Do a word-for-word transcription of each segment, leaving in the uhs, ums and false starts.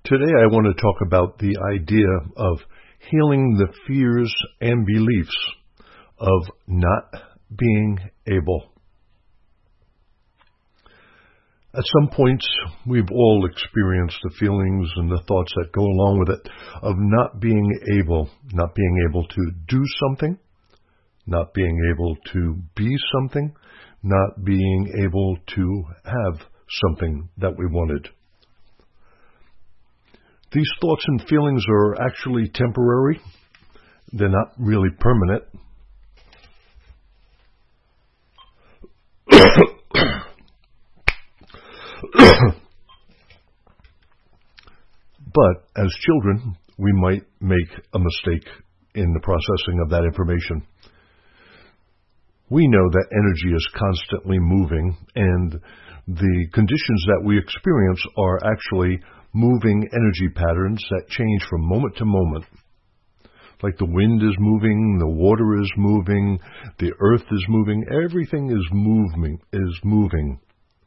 Today I want to talk about the idea of healing the fears and beliefs of not being able. At some points, we've all experienced the feelings and the thoughts that go along with it of not being able, not being able to do something, not being able to be something, not being able to have something that we wanted. These thoughts and feelings are actually temporary. They're not really permanent. But as children, we might make a mistake in the processing of that information. We know that energy is constantly moving, and the conditions that we experience are actually moving energy patterns that change from moment to moment. Like the wind is moving, the water is moving, the earth is moving, everything is moving, is moving.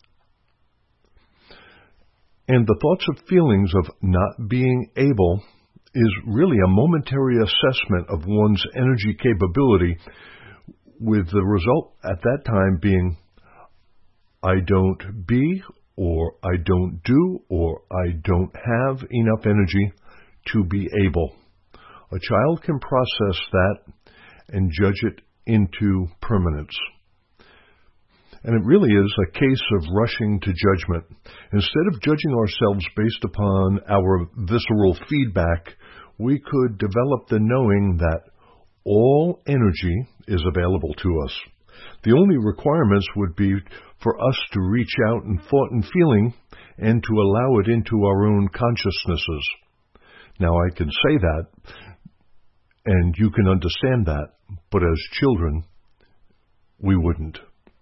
And the thoughts and feelings of not being able is really a momentary assessment of one's energy capability, with the result at that time being, I don't be, or I don't do, or I don't have enough energy to be able. A child can process that and judge it into permanence. And it really is a case of rushing to judgment. Instead of judging ourselves based upon our visceral feedback, we could develop the knowing that all energy is available to us. The only requirements would be for us to reach out in thought and feeling and to allow it into our own consciousnesses. Now, I can say that, and you can understand that, but as children, we wouldn't.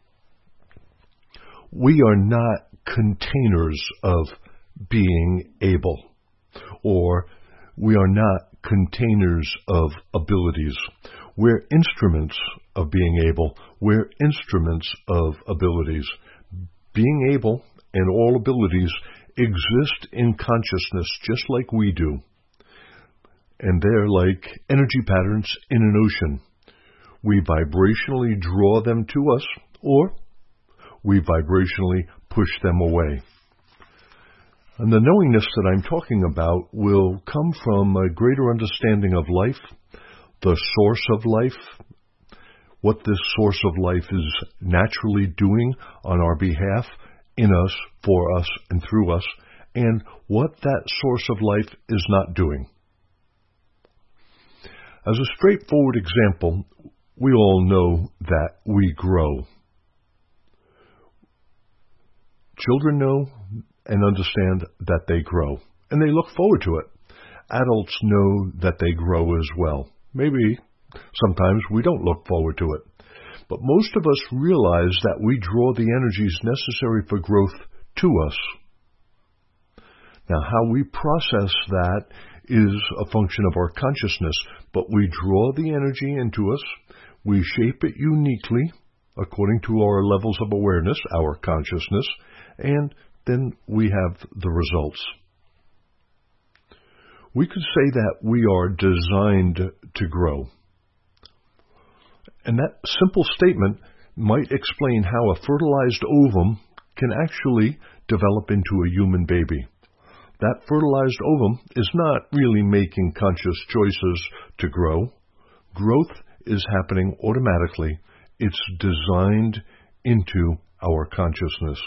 We are not containers of being able, or we are not containers of abilities. We're instruments of being able. We're instruments of abilities. Being able and all abilities exist in consciousness just like we do. And they're like energy patterns in an ocean. We vibrationally draw them to us, or we vibrationally push them away. And the knowingness that I'm talking about will come from a greater understanding of life, the source of life, what this source of life is naturally doing on our behalf, in us, for us, and through us, and what that source of life is not doing. As a straightforward example, we all know that we grow. Children know and understand that they grow, and they look forward to it. Adults know that they grow as well. Maybe sometimes we don't look forward to it. But most of us realize that we draw the energies necessary for growth to us. Now, how we process that is a function of our consciousness, but we draw the energy into us, we shape it uniquely according to our levels of awareness, our consciousness, and then we have the results. We could say that we are designed to grow. And that simple statement might explain how a fertilized ovum can actually develop into a human baby. That fertilized ovum is not really making conscious choices to grow. Growth is happening automatically. It's designed into our consciousness.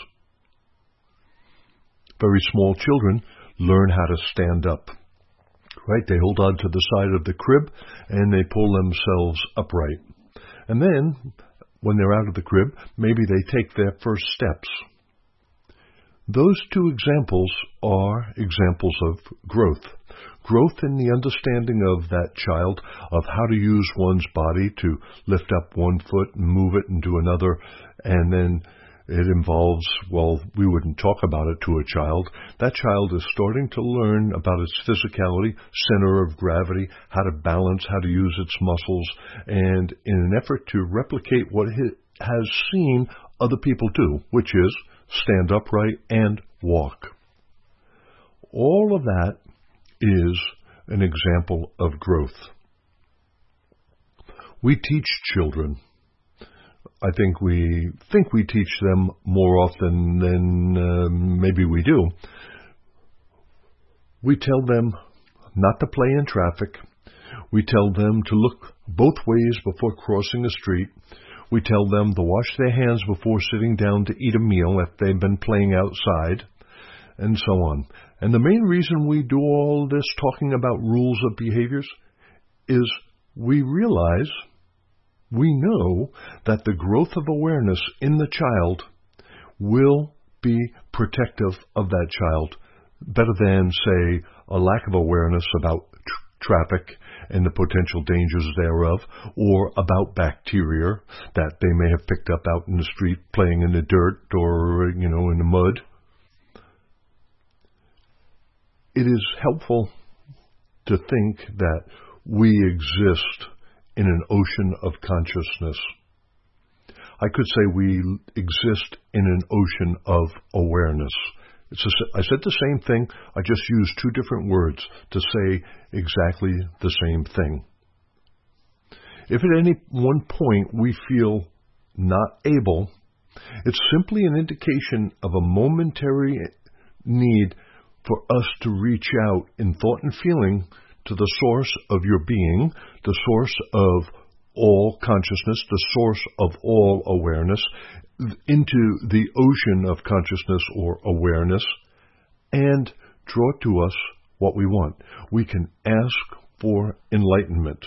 Very small children learn how to stand up. Right? They hold on to the side of the crib and they pull themselves upright. And then, when they're out of the crib, maybe they take their first steps. Those two examples are examples of growth. Growth in the understanding of that child, of how to use one's body to lift up one foot and move it into another, and then it involves, well, we wouldn't talk about it to a child. That child is starting to learn about its physicality, center of gravity, how to balance, how to use its muscles, and in an effort to replicate what it has seen other people do, which is stand upright and walk. all of that is an example of growth. We teach children. I think we think we teach them more often than uh, maybe we do. We tell them not to play in traffic. We tell them to look both ways before crossing a street. We tell them to wash their hands before sitting down to eat a meal if they've been playing outside, and so on. And the main reason we do all this talking about rules of behaviors is we realize, we know that the growth of awareness in the child will be protective of that child, better than, say, a lack of awareness about tr- traffic and the potential dangers thereof, or about bacteria that they may have picked up out in the street playing in the dirt or, you know, in the mud. It is helpful to think that we exist in an ocean of consciousness. I could say we exist in an ocean of awareness. It's a, I said the same thing, I just used two different words to say exactly the same thing. If at any one point we feel not able, it's simply an indication of a momentary need for us to reach out in thought and feeling to the source of your being, the source of all consciousness, the source of all awareness, into the ocean of consciousness or awareness, and draw to us what we want. We can ask for enlightenment.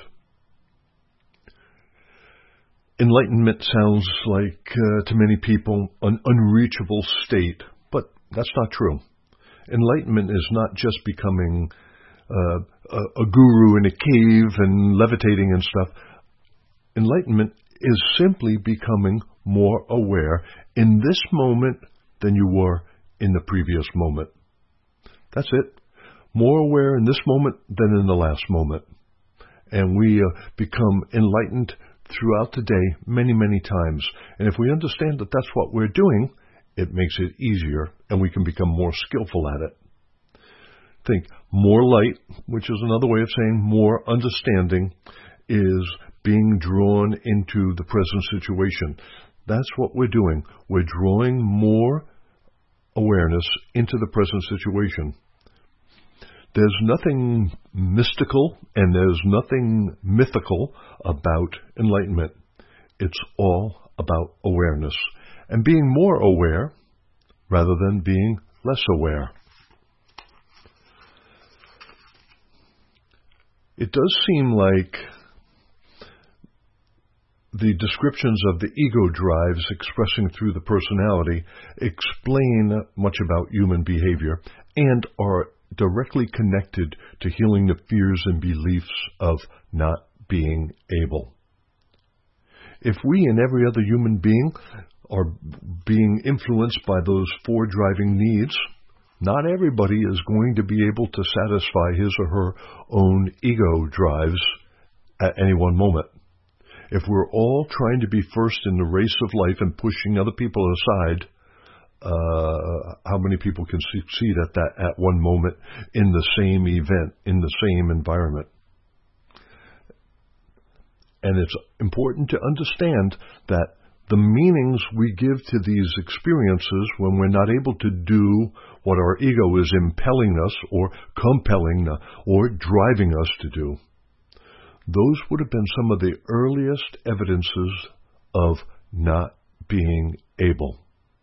Enlightenment sounds like, uh, to many people, an unreachable state, but that's not true. Enlightenment is not just becoming uh, a, a guru in a cave and levitating and stuff. Enlightenment is simply becoming more aware in this moment than you were in the previous moment. That's it. More aware in this moment than in the last moment. And we uh, become enlightened throughout the day many, many times. And if we understand that that's what we're doing, it makes it easier and we can become more skillful at it. Think more light, which is another way of saying more understanding, is being drawn into the present situation. That's what we're doing. We're drawing more awareness into the present situation. There's nothing mystical and there's nothing mythical about enlightenment. It's all about awareness and being more aware rather than being less aware. It does seem like the descriptions of the ego drives expressing through the personality explain much about human behavior and are directly connected to healing the fears and beliefs of not being able. If we and every other human being are being influenced by those four driving needs, not everybody is going to be able to satisfy his or her own ego drives at any one moment. If we're all trying to be first in the race of life and pushing other people aside, uh, how many people can succeed at that at one moment in the same event, in the same environment? And it's important to understand that the meanings we give to these experiences when we're not able to do what our ego is impelling us or compelling or driving us to do, those would have been some of the earliest evidences of not being able.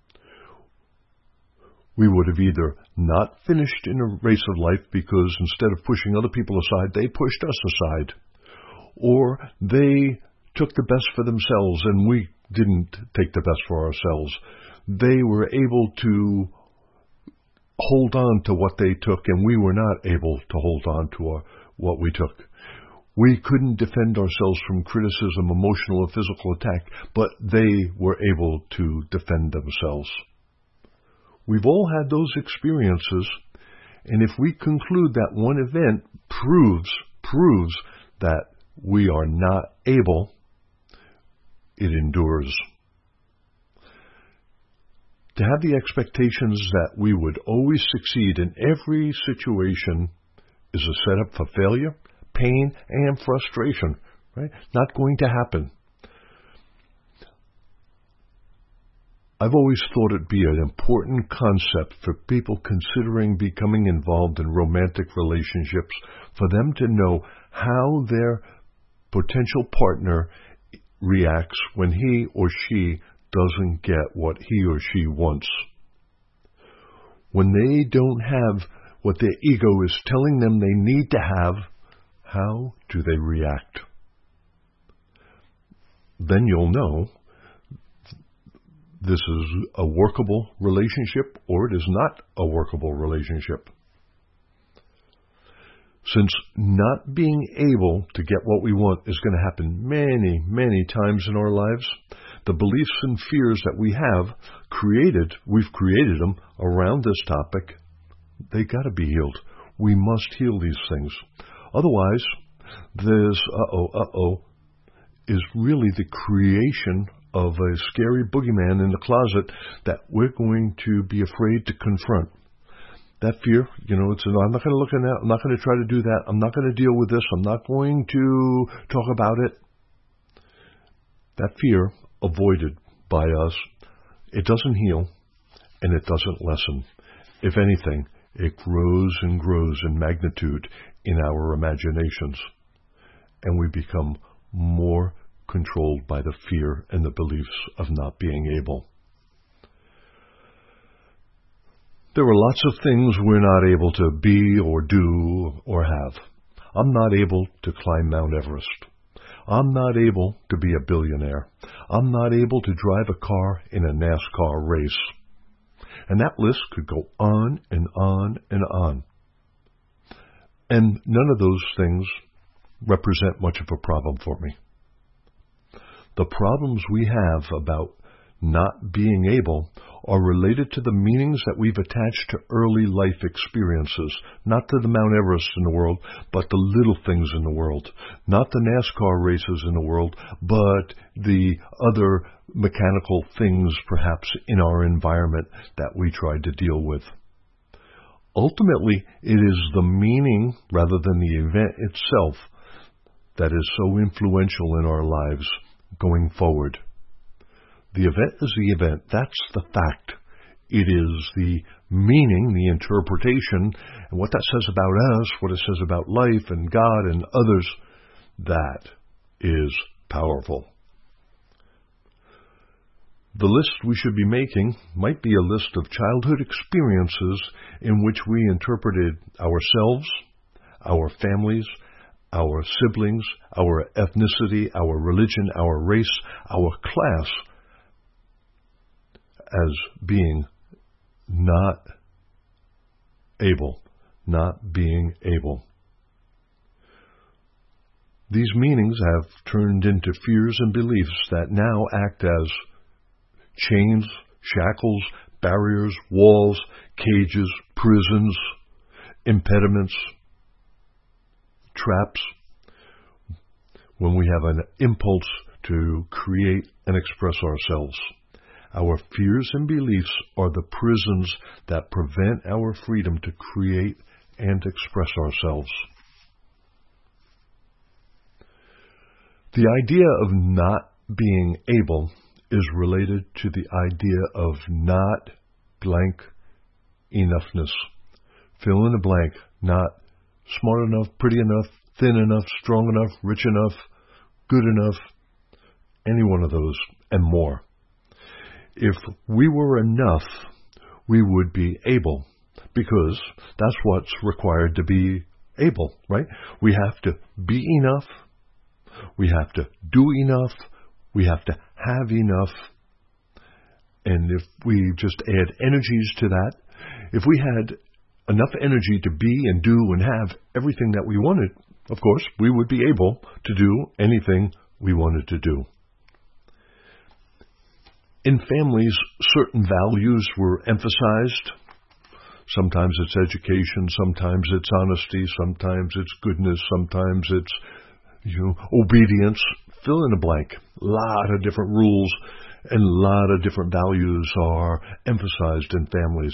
We would have either not finished in a race of life because instead of pushing other people aside, they pushed us aside, or they took the best for themselves and we didn't take the best for ourselves. They were able to hold on to what they took and we were not able to hold on to our, what we took. We couldn't defend ourselves from criticism, emotional or physical attack, but they were able to defend themselves. We've all had those experiences, and if we conclude that one event proves, proves that we are not able, it endures. To have the expectations that we would always succeed in every situation is a setup for failure, pain, and frustration, right? Not going to happen. I've always thought it'd be an important concept for people considering becoming involved in romantic relationships, for them to know how their potential partner reacts when he or she doesn't get what he or she wants. When they don't have what their ego is telling them they need to have, how do they react? Then you'll know this is a workable relationship or it is not a workable relationship. Since not being able to get what we want is going to happen many, many times in our lives, the beliefs and fears that we have created, we've created them around this topic, they got to be healed. We must heal these things. Otherwise, this uh-oh, uh-oh is really the creation of a scary boogeyman in the closet that we're going to be afraid to confront. That fear, you know, it's, I'm not going to look at that. I'm not going to try to do that. I'm not going to deal with this. I'm not going to talk about it. That fear, avoided by us, it doesn't heal and it doesn't lessen. If anything, it grows and grows in magnitude in our imaginations, and we become more controlled by the fear and the beliefs of not being able. There are lots of things we're not able to be or do or have. I'm not able to climb Mount Everest. I'm not able to be a billionaire. I'm not able to drive a car in a NASCAR race. And that list could go on and on and on. And none of those things represent much of a problem for me. The problems we have about not being able are related to the meanings that we've attached to early life experiences, not to the Mount Everest in the world, but the little things in the world, not the NASCAR races in the world, but the other mechanical things perhaps in our environment that we tried to deal with. Ultimately, it is the meaning rather than the event itself that is so influential in our lives going forward. The event is the event. That's the fact. It is the meaning, the interpretation, and what that says about us, what it says about life and God and others, that is powerful. The list we should be making might be a list of childhood experiences in which we interpreted ourselves, our families, our siblings, our ethnicity, our religion, our race, our class, as being not able, not being able. These meanings have turned into fears and beliefs that now act as chains, shackles, barriers, walls, cages, prisons, impediments, traps, when we have an impulse to create and express ourselves. Our fears and beliefs are the prisons that prevent our freedom to create and express ourselves. The idea of not being able is related to the idea of not blank enoughness. Fill in the blank. Not smart enough, pretty enough, thin enough, strong enough, rich enough, good enough, any one of those and more. If we were enough, we would be able, because that's what's required to be able, right? We have to be enough, we have to do enough, we have to have enough, and if we just add energies to that, if we had enough energy to be and do and have everything that we wanted, of course, we would be able to do anything we wanted to do. In families, certain values were emphasized. Sometimes it's education, sometimes it's honesty, sometimes it's goodness, sometimes it's, you know, obedience. Fill in a blank. A lot of different rules And a lot of different values are emphasized in families.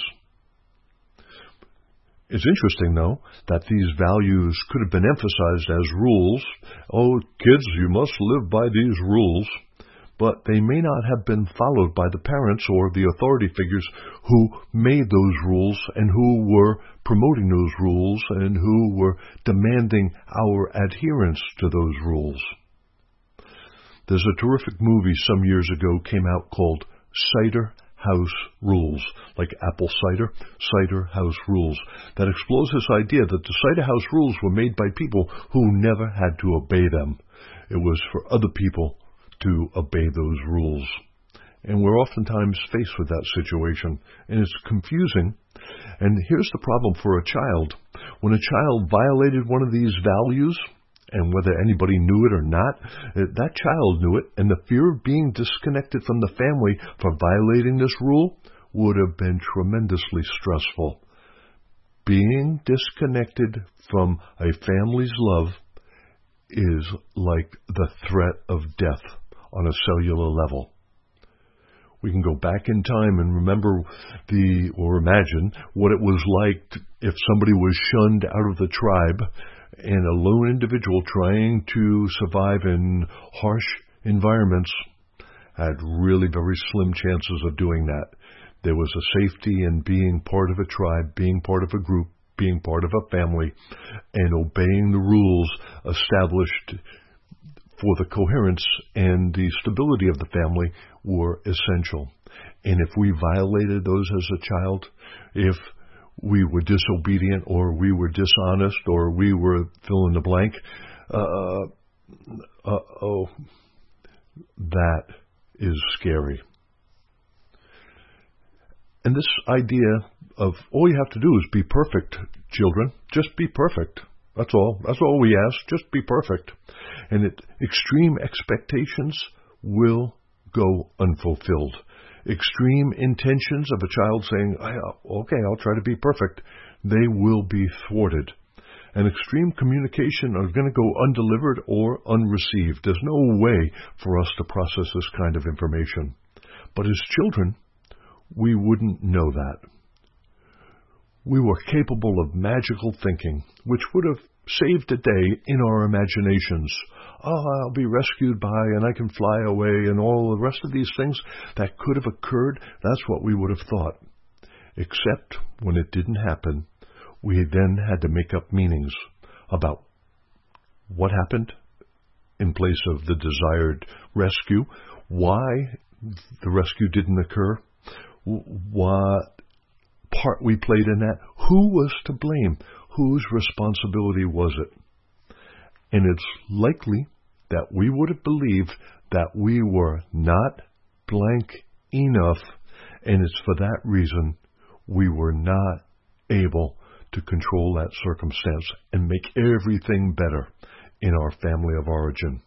It's interesting, though, that these values could have been emphasized as rules. Oh, kids, you must live by these rules. But they may not have been followed by the parents or the authority figures who made those rules and who were promoting those rules and who were demanding our adherence to those rules. There's a terrific movie some years ago came out called Cider House Rules, like apple cider, Cider House Rules, that explores this idea that the Cider House Rules were made by people who never had to obey them. It was for other people to obey those rules. And we're oftentimes faced with that situation, and it's confusing. And here's the problem for a child. When a child violated one of these values, and whether anybody knew it or not, that child knew it, and the fear of being disconnected from the family for violating this rule would have been tremendously stressful. Being disconnected from a family's love is like the threat of death on a cellular level. We can go back in time and remember the, or imagine what it was like if somebody was shunned out of the tribe and a lone individual trying to survive in harsh environments had really very slim chances of doing that. There was a safety in being part of a tribe, being part of a group, being part of a family, and obeying the rules established for the coherence and the stability of the family were essential. And if we violated those as a child, if we were disobedient or we were dishonest or we were fill in the blank, uh, uh, oh, that is scary. And this idea of all you have to do is be perfect, children, just be perfect. That's all. That's all we ask. Just be perfect. And it, extreme expectations will go unfulfilled. Extreme intentions of a child saying, okay, I'll try to be perfect, they will be thwarted. And extreme communication are going to go undelivered or unreceived. There's no way for us to process this kind of information. But as children, we wouldn't know that. We were capable of magical thinking, which would have saved a day in our imaginations. Oh, I'll be rescued by, and I can fly away, and all the rest of these things that could have occurred, that's what we would have thought. Except when it didn't happen, we then had to make up meanings about what happened in place of the desired rescue, why the rescue didn't occur, what part we played in that, who was to blame, whose responsibility was it. And it's likely that we would have believed that we were not blank enough, and it's for that reason we were not able to control that circumstance and make everything better in our family of origin.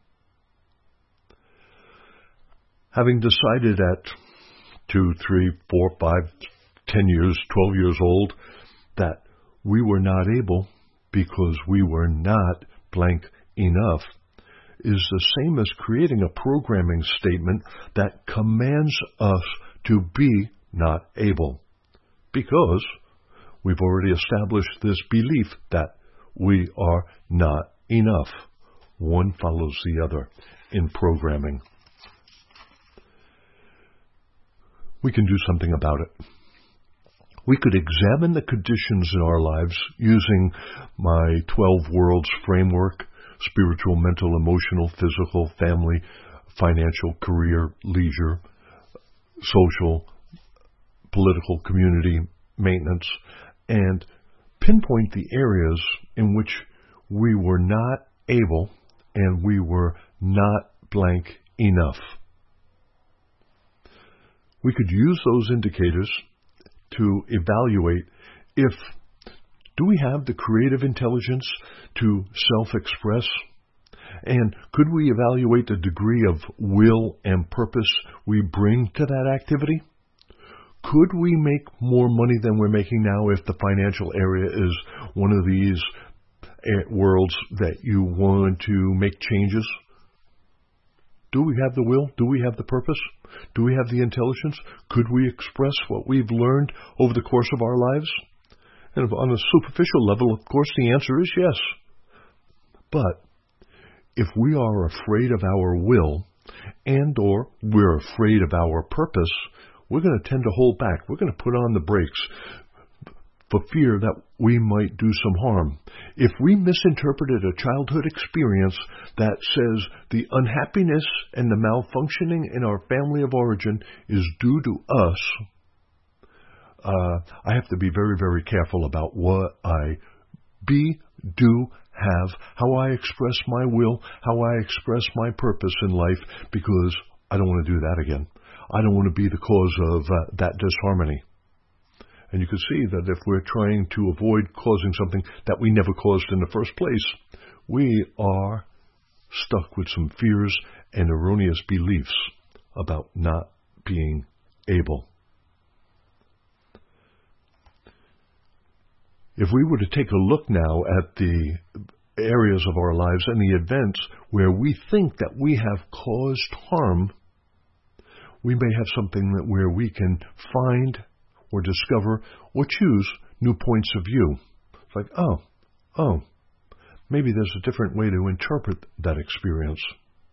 Having decided at two, three, four, five, ten years, twelve years old, that we were not able because we were not blank enough, is the same as creating a programming statement that commands us to be not able, because we've already established this belief that we are not enough. One follows the other in programming. We can do something about it. We could examine the conditions in our lives using my twelve worlds framework: spiritual, mental, emotional, physical, family, financial, career, leisure, social, political, community, maintenance, and pinpoint the areas in which we were not able and we were not blank enough. We could use those indicators to evaluate if, do we have the creative intelligence to self-express? And could we evaluate the degree of will and purpose we bring to that activity? Could we make more money than we're making now if the financial area is one of these worlds that you want to make changes? Do we have the will? Do we have the purpose? Do we have the intelligence? Could we express what we've learned over the course of our lives? And on a superficial level, of course, the answer is yes. But if we are afraid of our will, and or we're afraid of our purpose, we're going to tend to hold back. We're going to put on the brakes for fear that we might do some harm. If we misinterpreted a childhood experience that says the unhappiness and the malfunctioning in our family of origin is due to us, uh, I have to be very, very careful about what I be, do, have, how I express my will, how I express my purpose in life, because I don't want to do that again. I don't want to be the cause of uh, that disharmony. And you can see that if we're trying to avoid causing something that we never caused in the first place, we are stuck with some fears and erroneous beliefs about not being able. If we were to take a look now at the areas of our lives and the events where we think that we have caused harm, we may have something that where we can find or discover or choose new points of view. It's like, oh, oh, maybe there's a different way to interpret that experience.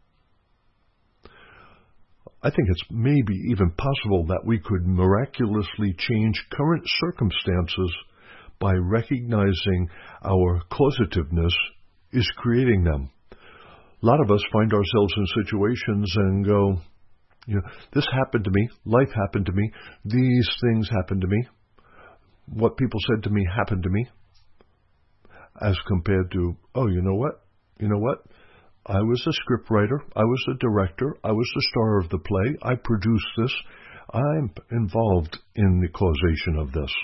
I think it's maybe even possible that we could miraculously change current circumstances by recognizing our causativeness is creating them. A lot of us find ourselves in situations and go, you know, this happened to me, life happened to me, these things happened to me, what people said to me happened to me, as compared to, oh, you know what, you know what, I was a scriptwriter, I was a director, I was the star of the play, I produced this, I'm involved in the causation of this.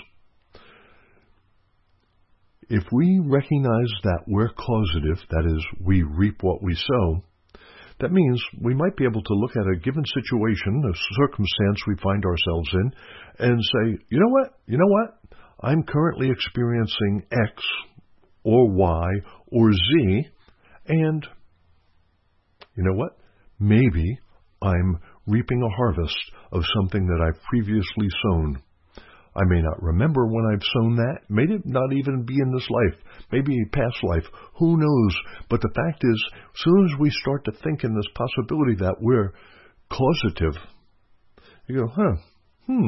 If we recognize that we're causative, that is, we reap what we sow, that means we might be able to look at a given situation, a circumstance we find ourselves in, and say, you know what, you know what, I'm currently experiencing X or Y or Z, and you know what, maybe I'm reaping a harvest of something that I've previously sown. I may not remember when I've sown that. May it not even be in this life. Maybe a past life. Who knows? But the fact is, as soon as we start to think in this possibility that we're causative, you go, huh, hmm.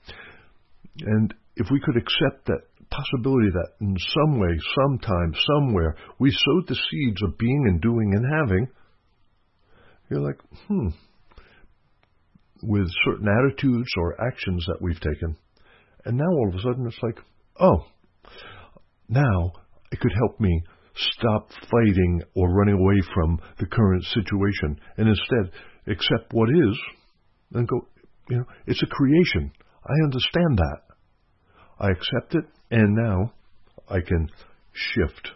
And if we could accept that possibility that in some way, sometime, somewhere, we sowed the seeds of being and doing and having, you're like, hmm, with certain attitudes or actions that we've taken. And now all of a sudden it's like, oh, now it could help me stop fighting or running away from the current situation and instead accept what is and go, you know, it's a creation. I understand that. I accept it and now I can shift.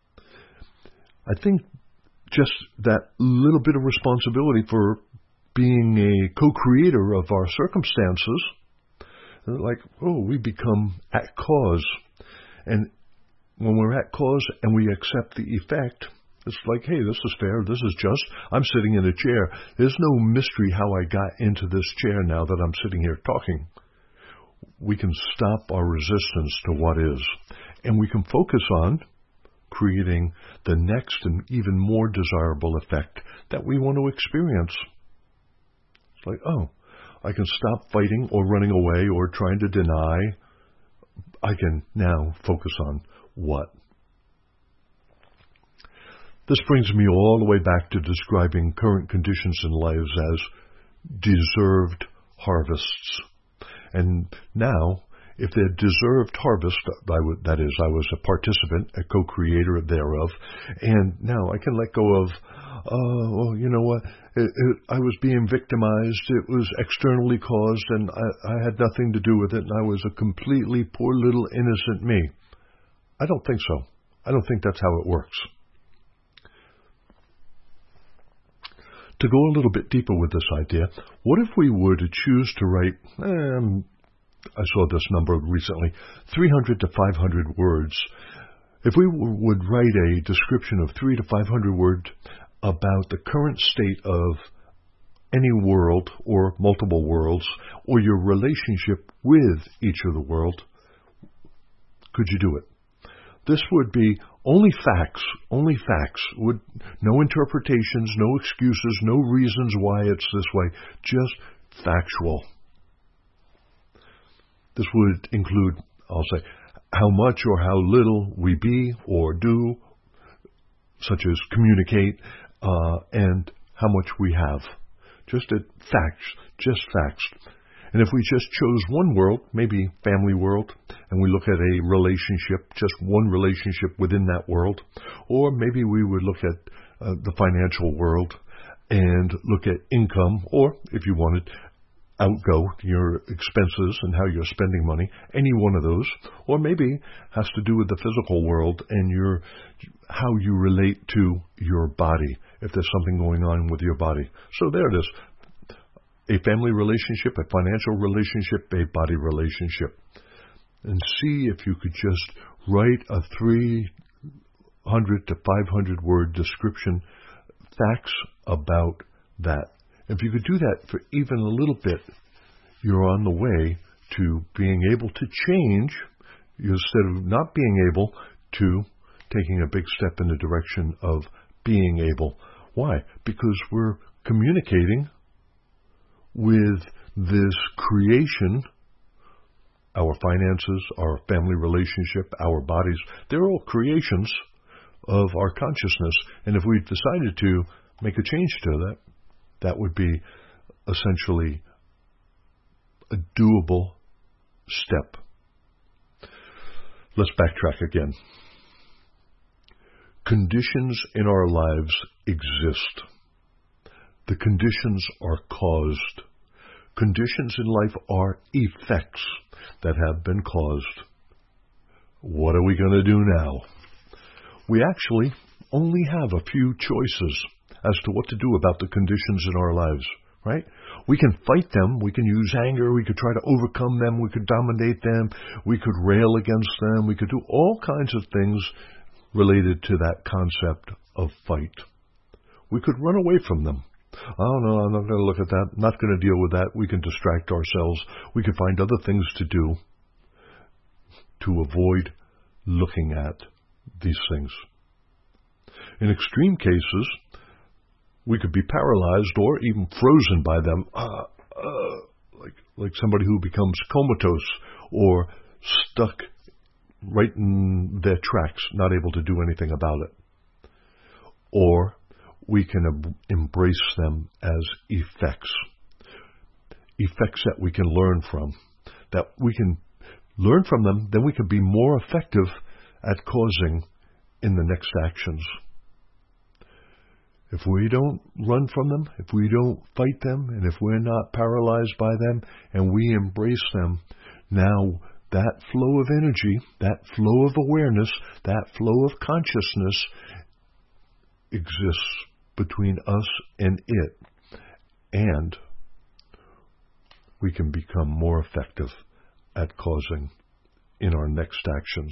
I think just that little bit of responsibility for being a co-creator of our circumstances, like, oh, we become at cause. And when we're at cause and we accept the effect, it's like, hey, this is fair, this is just. I'm sitting in a chair. There's no mystery how I got into this chair now that I'm sitting here talking. We can stop our resistance to what is. And we can focus on creating the next and even more desirable effect that we want to experience. It's like, oh, I can stop fighting or running away or trying to deny. I can now focus on what. This brings me all the way back to describing current conditions in lives as deserved harvests. And now, if they're deserved harvest, I would, that is, I was a participant, a co-creator thereof, and now I can let go of, oh, well, you know what, it, it, I was being victimized, it was externally caused, and I, I had nothing to do with it, and I was a completely poor little innocent me. I don't think so. I don't think that's how it works. To go a little bit deeper with this idea, what if we were to choose to write, um, I saw this number recently, three hundred to five hundred words. If we w- would write a description of three to five hundred words about the current state of any world or multiple worlds, or your relationship with each of the world, could you do it? This would be only facts, only facts, would no interpretations, no excuses, no reasons why it's this way, just factual. This would include, I'll say, how much or how little we be or do, such as communicate, uh, and how much we have. Just at facts, just facts. And if we just chose one world, maybe family world, and we look at a relationship, just one relationship within that world, or maybe we would look at uh, the financial world and look at income, or if you wanted, outgo, your expenses and how you're spending money, any one of those, or maybe has to do with the physical world and your how you relate to your body, if there's something going on with your body. So there it is. A family relationship, a financial relationship, a body relationship. And see if you could just write a three hundred to five hundred word description, facts about that. If you could do that for even a little bit, you're on the way to being able to change, instead of not being able, to taking a big step in the direction of being able. Why? Because we're communicating with this creation, our finances, our family relationship, our bodies. They're all creations of our consciousness. And if we decided to make a change to that, that would be essentially a doable step. Let's backtrack again. Conditions in our lives exist. The conditions are caused. Conditions in life are effects that have been caused. What are we going to do now? We actually only have a few choices as to what to do about the conditions in our lives, right? We can fight them. We can use anger. We could try to overcome them. We could dominate them. We could rail against them. We could do all kinds of things related to that concept of fight. We could run away from them. Oh, no, I'm not going to look at that. I'm not going to deal with that. We can distract ourselves. We can find other things to do to avoid looking at these things. In extreme cases, we could be paralyzed or even frozen by them, uh, uh, like like somebody who becomes comatose or stuck right in their tracks, not able to do anything about it. Or we can ab- embrace them as effects, effects that we can learn from, that we can learn from them, then we can be more effective at causing in the next actions. If we don't run from them, if we don't fight them, and if we're not paralyzed by them, and we embrace them, now that flow of energy, that flow of awareness, that flow of consciousness exists between us and it, and we can become more effective at causing in our next actions.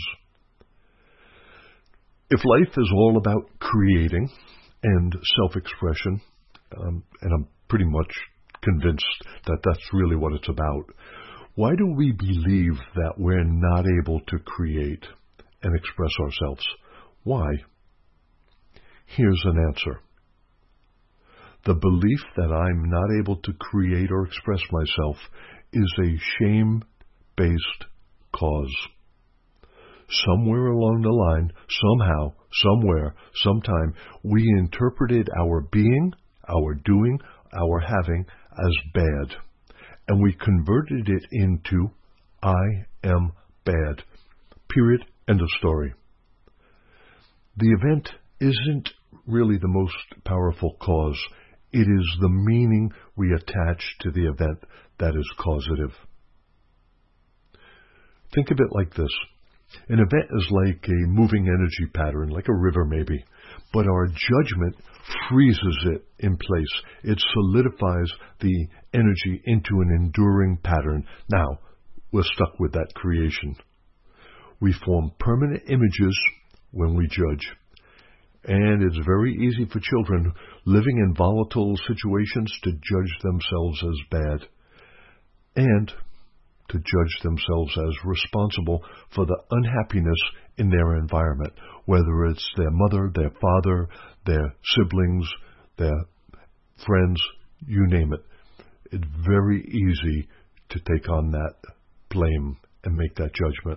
If life is all about creating and self-expression, um, and I'm pretty much convinced that that's really what it's about, why do we believe that we're not able to create and express ourselves? Why? Here's an answer. The belief that I'm not able to create or express myself is a shame-based cause. Somewhere along the line, somehow, somewhere, sometime, we interpreted our being, our doing, our having as bad. And we converted it into, I am bad. Period. End of story. The event isn't really the most powerful cause. It is the meaning we attach to the event that is causative. Think of it like this. An event is like a moving energy pattern, like a river maybe, but our judgment freezes it in place. It solidifies the energy into an enduring pattern. Now, we're stuck with that creation. We form permanent images when we judge. And it's very easy for children living in volatile situations to judge themselves as bad and to judge themselves as responsible for the unhappiness in their environment, whether it's their mother, their father, their siblings, their friends, you name it. It's very easy to take on that blame and make that judgment.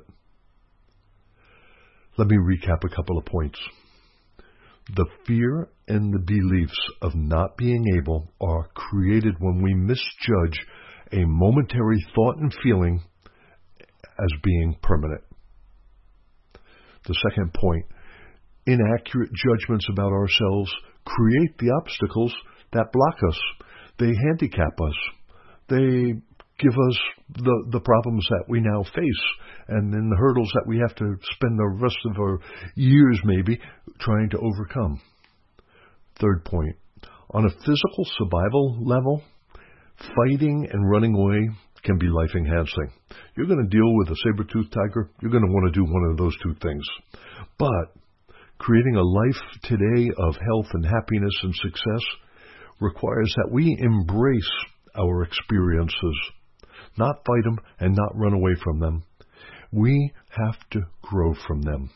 Let me recap a couple of points. The fear and the beliefs of not being able are created when we misjudge a momentary thought and feeling as being permanent. The second point, inaccurate judgments about ourselves create the obstacles that block us. They handicap us. They give us the, the problems that we now face and then the hurdles that we have to spend the rest of our years maybe trying to overcome. Third point, on a physical survival level, fighting and running away can be life-enhancing. You're going to deal with a saber-toothed tiger, you're going to want to do one of those two things. But creating a life today of health and happiness and success requires that we embrace our experiences, not fight them and not run away from them. We have to grow from them.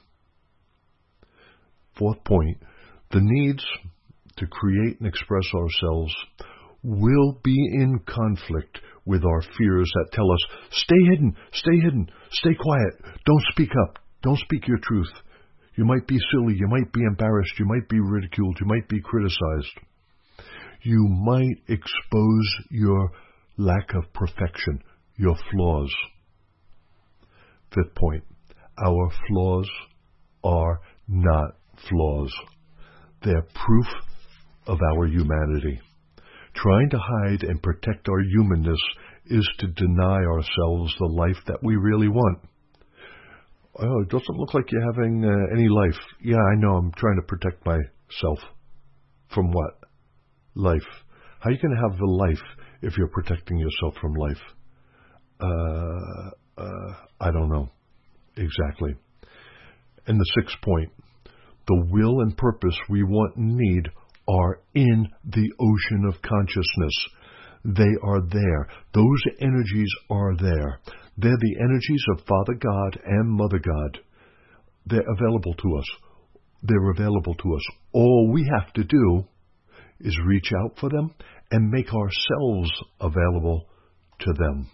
Fourth point, the needs to create and express ourselves will be in conflict with our fears that tell us, stay hidden, stay hidden, stay quiet, don't speak up, don't speak your truth. You might be silly, you might be embarrassed, you might be ridiculed, you might be criticized. You might expose your lack of perfection, your flaws. Fifth point, our flaws are not flaws. They're proof of our humanity. Trying to hide and protect our humanness is to deny ourselves the life that we really want. Oh, it doesn't look like you're having uh, any life. Yeah, I know, I'm trying to protect myself. From what? Life. How are you going to have the life if you're protecting yourself from life? Uh, uh, I don't know exactly. And the sixth point, the will and purpose we want and need are in the ocean of consciousness. They are there. Those energies are there. They're the energies of Father God and Mother God. They're available to us. They're available to us. All we have to do is reach out for them and make ourselves available to them.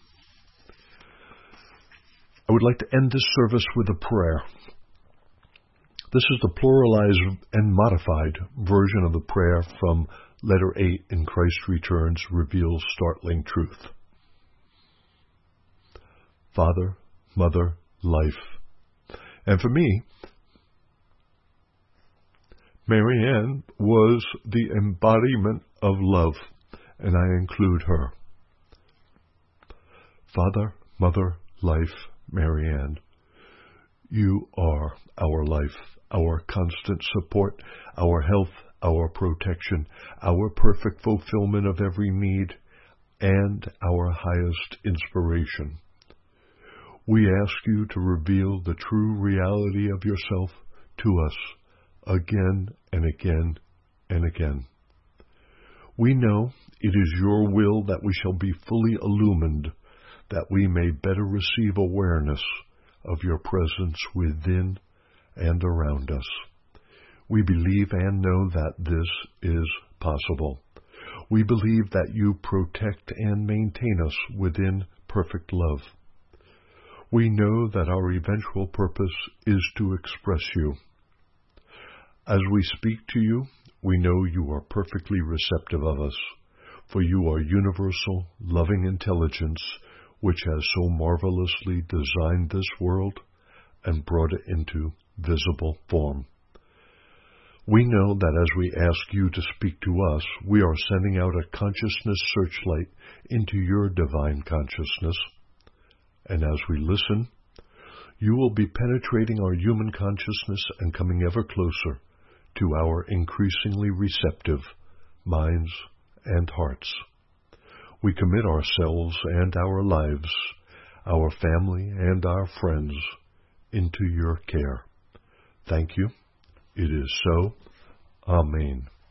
I would like to end this service with a prayer. This is the pluralized and modified version of the prayer from letter eight in Christ Returns Reveals Startling Truth. Father, Mother, Life. And for me, Mary Ann was the embodiment of love, and I include her. Father, Mother, Life, Mary Ann, you are our life, our constant support, our health, our protection, our perfect fulfillment of every need, and our highest inspiration. We ask you to reveal the true reality of yourself to us again and again and again. We know it is your will that we shall be fully illumined, that we may better receive awareness of your presence within and around us. We believe and know that this is possible. We believe that you protect and maintain us within perfect love. We know that our eventual purpose is to express you. As we speak to you, we know you are perfectly receptive of us, for you are universal, loving intelligence, which has so marvelously designed this world and brought it into visible form. We know that as we ask you to speak to us, we are sending out a consciousness searchlight into your divine consciousness. And as we listen, you will be penetrating our human consciousness and coming ever closer to our increasingly receptive minds and hearts. We commit ourselves and our lives, our family and our friends, into your care. Thank you. It is so. Amen.